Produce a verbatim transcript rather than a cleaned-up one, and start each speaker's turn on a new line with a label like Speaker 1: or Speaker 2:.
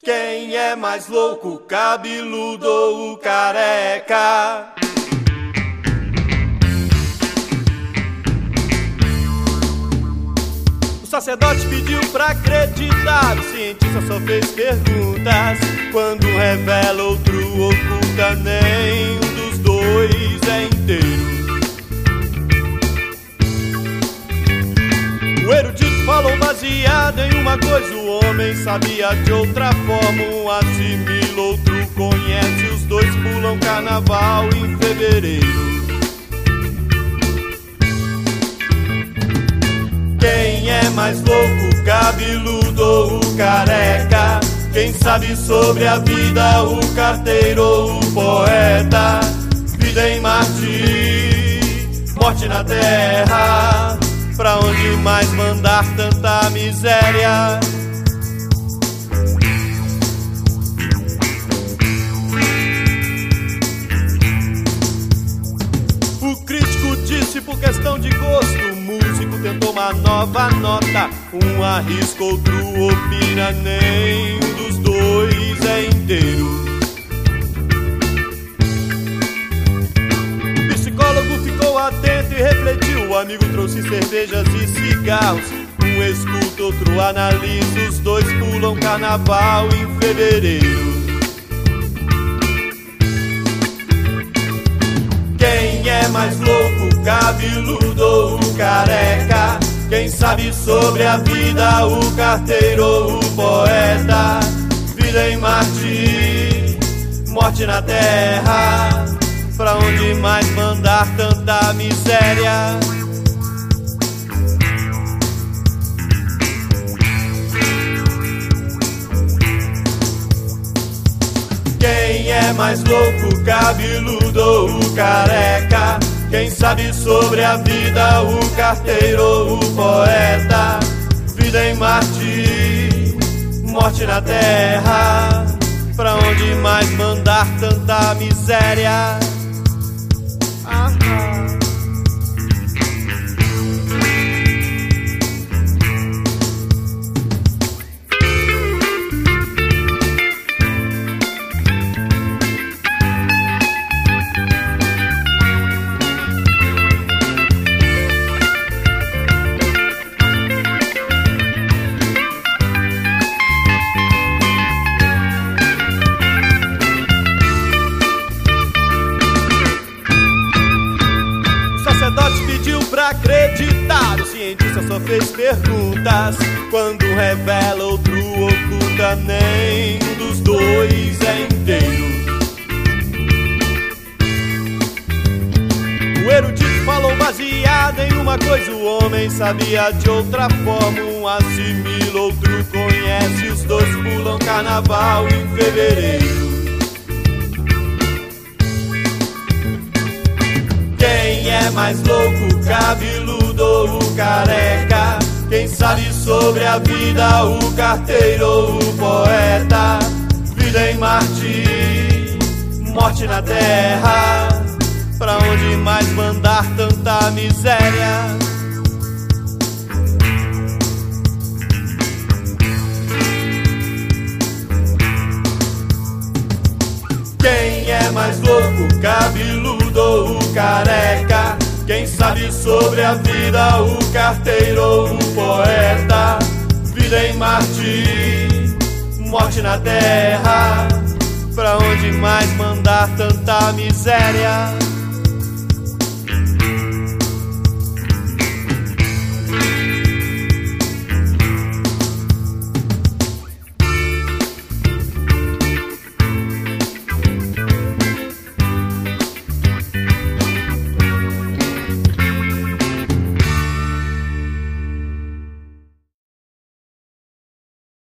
Speaker 1: Quem é mais louco, o cabeludo ou o careca? O sacerdote pediu pra acreditar, o cientista só fez perguntas. Quando um revela, outro oculta, nenhum dos dois é inteiro. O erudito falou baseado em uma coisa, o homem sabia de outra forma. Um assimila, outro conhece, os dois pulam carnaval em fevereiro. Quem é mais louco, o cabeludo ou o careca? Quem sabe sobre a vida, o carteiro ou o poeta? Vida em Marte, morte na terra, pra onde mais mandar tanta miséria? O crítico disse por questão de gosto, o músico tentou uma nova nota. Um arrisca, outro opina, nenhum dos dois é inteiro. O psicólogo ficou atento e refletiu, o amigo trouxe cervejas e cigarros. Um escuta, outro analisa, os dois pulam carnaval em fevereiro. Quem é mais louco, o cabeludo ou o careca? Quem sabe sobre a vida, o carteiro ou o poeta? Vida em Marte, morte na terra, pra onde mais mandar tanta miséria? Quem é mais louco, o cabeludo ou o careca? Quem sabe sobre a vida, o carteiro ou o poeta? Vida em Marte, morte na terra, pra onde mais mandar tanta miséria? Ah, ah. Pra acreditar, o cientista só fez perguntas. Quando um revela, outro oculta, nenhum dos dois é inteiro. O erudito falou baseado em uma coisa, o homem sabia de outra forma. Um assimila, outro conhece, os dois pulam carnaval em fevereiro. Quem é mais louco, o cabeludo ou o careca? Quem sabe sobre a vida, o carteiro ou o poeta? Vida em Marte, morte na terra, pra onde mais mandar tanta miséria? Quem é mais louco, o cabeludo ou o careca? Quem sabe sobre a vida, o carteiro ou o poeta? Vida em Marte, morte na terra, pra onde mais mandar tanta miséria?